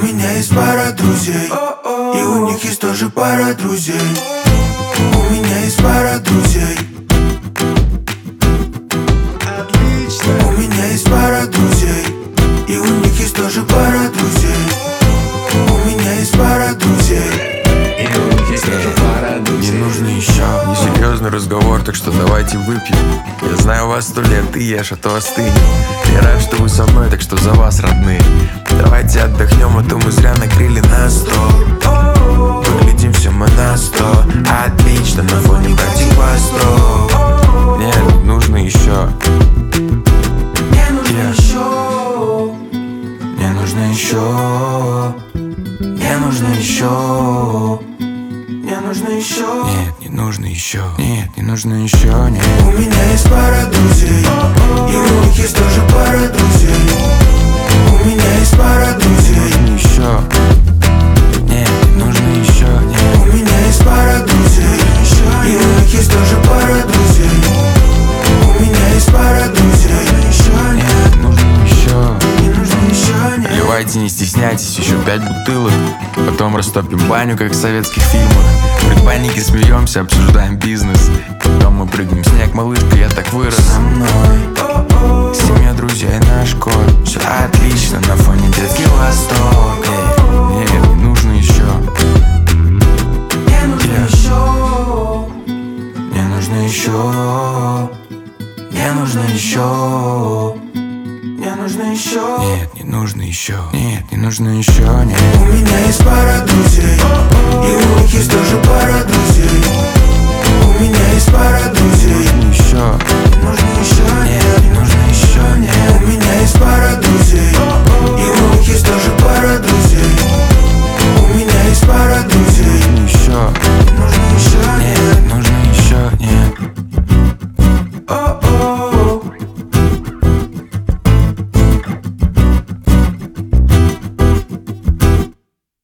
меня есть пара друзей, и у них есть тоже пара друзей. У меня есть пара друзей. Отлично. У меня есть пара друзей, и у них есть тоже пара друзей. У меня есть пара друзей, и у них есть тоже пара друзей. Не нужно еще. Несерьезный разговор, так что давайте выпьем. Я знаю, у вас 100 лет, ты ешь, а то остынет. Я рад, что вы со мной, так что за вас, родные. Давайте отдохнем, а то мы зря накрыли на 100. Выглядим все мы на 100. Отлично, на фоне братьев остров. Нет, нужно еще. Мне нужно еще. Мне нужно еще. Мне нужно еще. Мне нужно еще. Нет, не нужно еще. Нет, не нужно еще. Нет. У меня есть пара друзей, и у них есть тоже пара друзей. У меня есть пара друзей. Нужно еще. Нет, не нужно еще. Нет. У меня есть пара друзей, и у них есть тоже пара друзей. У меня есть пара друзей. Нет, нужно еще. Не нужно еще. Нет. Наливайте, не стесняйтесь, еще 5 бутылок. Потом растопим баню, как в советских фильмах. В предбаннике смеемся, обсуждаем бизнес. Потом мы прыгнем в снег, малышка, я так вырос. Со мной Семья, друзья и наш кот. Все отлично, на фоне детский восторг. Нет, не нужно еще. мне нужно еще. Мне нужно еще. Мне нужно еще. Мне нужно еще. Нет, не нужно еще. Нет, не нужно еще. Нет. У меня есть пара друзей, и у них есть тоже пара друзей. У меня есть пара друзей. Еще.